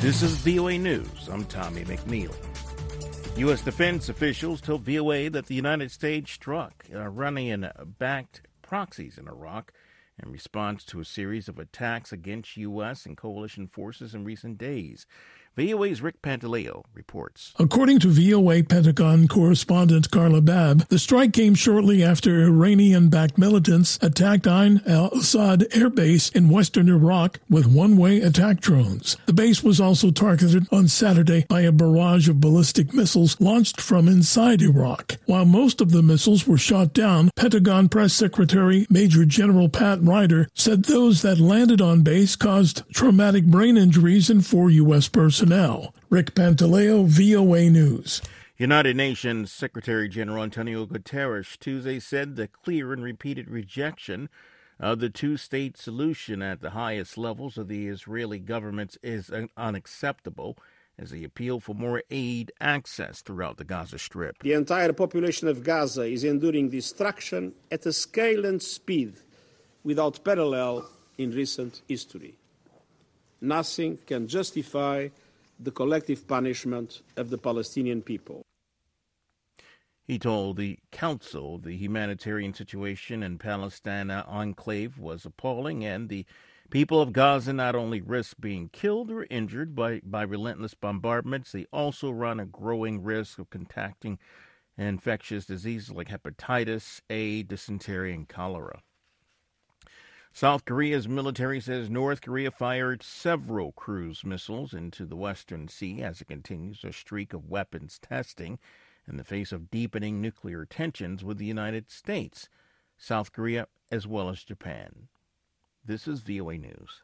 This is VOA News. I'm Tommy McNeil. U.S. defense officials told VOA that the United States struck Iranian-backed proxies in Iraq in response to a series of attacks against U.S. and coalition forces in recent days. VOA's Rick Pantaleo reports. According to VOA Pentagon correspondent Carla Babb, the strike came shortly after Iranian-backed militants attacked Ain al-Assad air base in western Iraq with one-way attack drones. The base was also targeted on Saturday by a barrage of ballistic missiles launched from inside Iraq. While most of the missiles were shot down, Pentagon Press Secretary Major General Pat Ryder said those that landed on base caused traumatic brain injuries in 4 U.S. personnel. Rick Pantaleo, VOA News. United Nations Secretary General Antonio Guterres Tuesday said the clear and repeated rejection of the two-state solution at the highest levels of the Israeli government is unacceptable as he appealed for more aid access throughout the Gaza Strip. The entire population of Gaza is enduring destruction at a scale and speed without parallel in recent history. Nothing can justify the collective punishment of the Palestinian people. He told the Council the humanitarian situation in Palestine enclave was appalling, and the people of Gaza not only risk being killed or injured by relentless bombardments, they also run a growing risk of contracting infectious diseases like hepatitis A, dysentery, and cholera. South Korea's military says North Korea fired several cruise missiles into the Western Sea as it continues a streak of weapons testing in the face of deepening nuclear tensions with the United States, South Korea, as well as Japan. This is VOA News.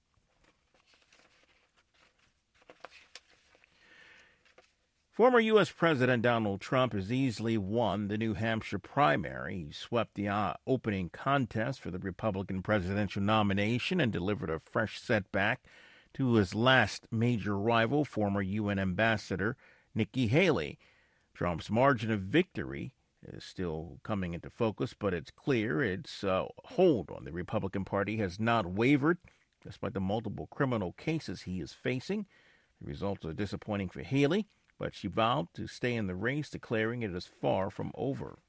Former U.S. President Donald Trump has easily won the New Hampshire primary. He swept the opening contest for the Republican presidential nomination and delivered a fresh setback to his last major rival, former UN Ambassador Nikki Haley. Trump's margin of victory is still coming into focus, but it's clear its hold on the Republican Party has not wavered, despite the multiple criminal cases he is facing. The results are disappointing for Haley, but she vowed to stay in the race, declaring it is far from over.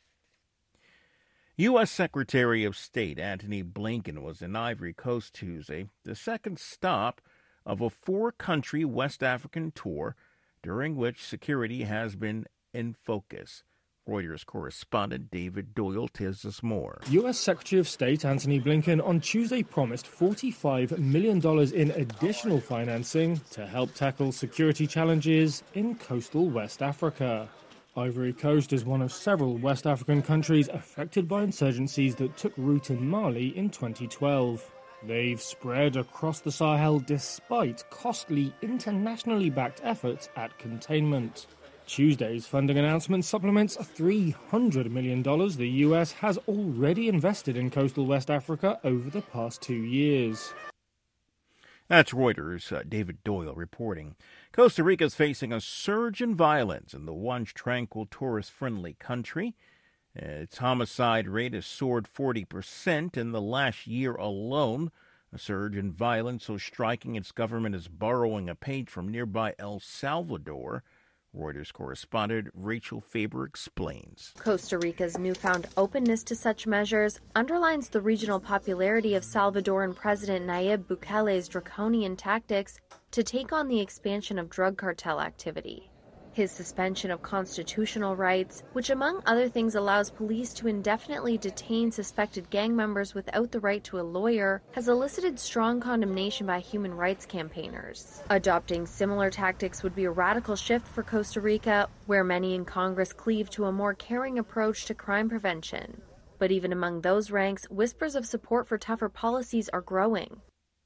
U.S. Secretary of State Antony Blinken was in Ivory Coast Tuesday, the second stop of a 4-country West African tour, during which security has been in focus. Reuters correspondent David Doyle tells us more. U.S. Secretary of State Antony Blinken on Tuesday promised $45 million in additional financing to help tackle security challenges in coastal West Africa. Ivory Coast is one of several West African countries affected by insurgencies that took root in Mali in 2012. They've spread across the Sahel despite costly internationally backed efforts at containment. Tuesday's funding announcement supplements $300 million the U.S. has already invested in coastal West Africa over the past 2 years. That's Reuters' David Doyle reporting. Costa Rica is facing a surge in violence in the once tranquil, tourist-friendly country. Its homicide rate has soared 40% in the last year alone. A surge in violence so striking its government is borrowing a page from nearby El Salvador. Reuters correspondent Rachel Faber explains. Costa Rica's newfound openness to such measures underlines the regional popularity of Salvadoran President Nayib Bukele's draconian tactics to take on the expansion of drug cartel activity. His suspension of constitutional rights, which among other things allows police to indefinitely detain suspected gang members without the right to a lawyer, has elicited strong condemnation by human rights campaigners. Adopting similar tactics would be a radical shift for Costa Rica, where many in Congress cleave to a more caring approach to crime prevention. But even among those ranks, whispers of support for tougher policies are growing.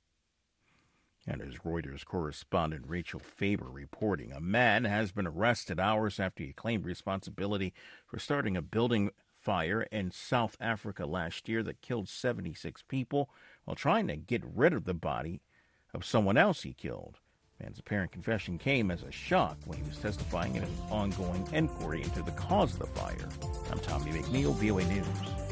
And as Reuters correspondent Rachel Faber reporting, a man has been arrested hours after he claimed responsibility for starting a building fire in South Africa last year that killed 76 people while trying to get rid of the body of someone else he killed. The man's apparent confession came as a shock when he was testifying in an ongoing inquiry into the cause of the fire. I'm Tommy McNeil, VOA News.